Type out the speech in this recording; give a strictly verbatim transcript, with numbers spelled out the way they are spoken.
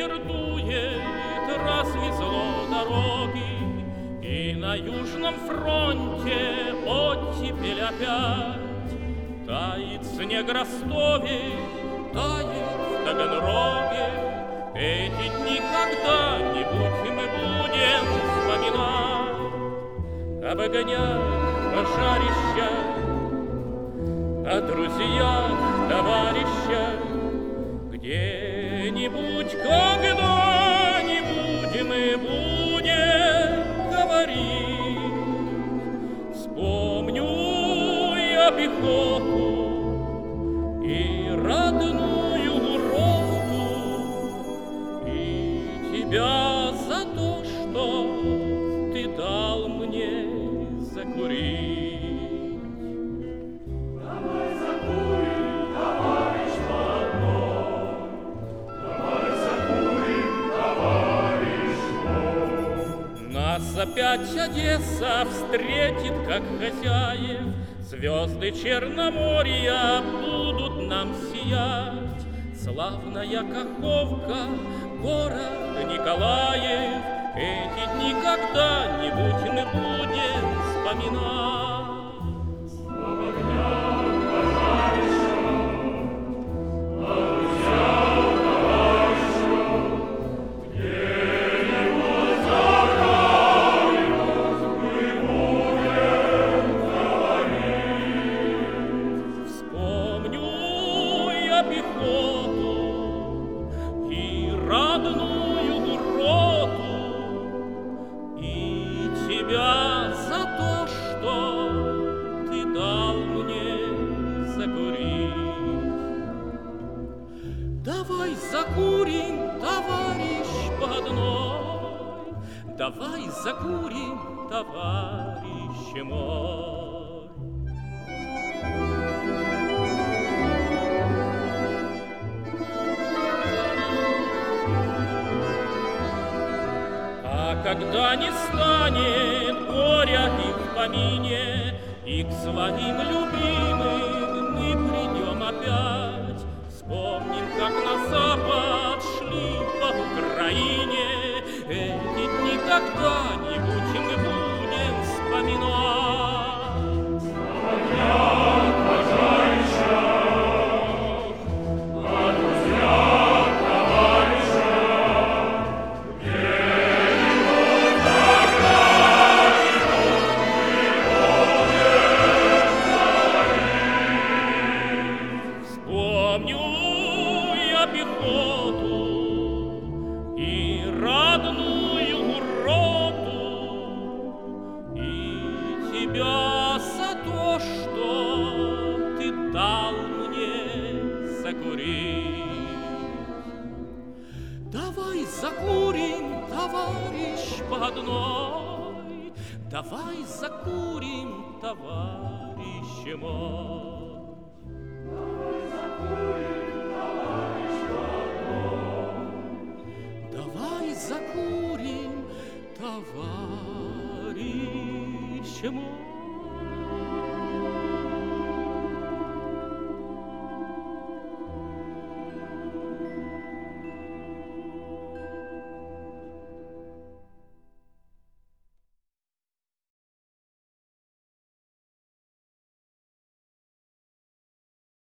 ветер дует, развезло дороги, и на Южном фронте оттепель опять. Тает снег в Ростове, тает в Таганроге. Эти дни когда-нибудь мы будем вспоминать об огнях пожарищах, о друзьях, товарищах. Где-нибудь, когда-нибудь мы будем говорить. Вспомню я пехоту и родную роту, и тебя за то, что ты дал мне закурить. Давай закурим, товарищ родной, давай закурим, товарищ мой. Нас опять Одесса встретит, как хозяев. Звезды Черноморья будут нам сиять. Славная Каховка, город Николаев. Эти дни когда-нибудь мы будем вспоминать. Пехоту и родную роту, и тебя за то, что ты дал мне закурить. Давай закурим, товарищ подной, давай закурим, товарищ мой. Когда не станет горя и в помине, и к своим любимым мы придем опять. Вспомним, как на запад шли по Украине. Эти дни когда-нибудь мы будем вспоминать. Пехоту и родную роту, и тебя за то, что ты дал мне закурить. Давай закурим, товарищ подной, давай закурим, товарищ мой. Давай закурим, товарищ родной. Давай закурим, товарищ мой.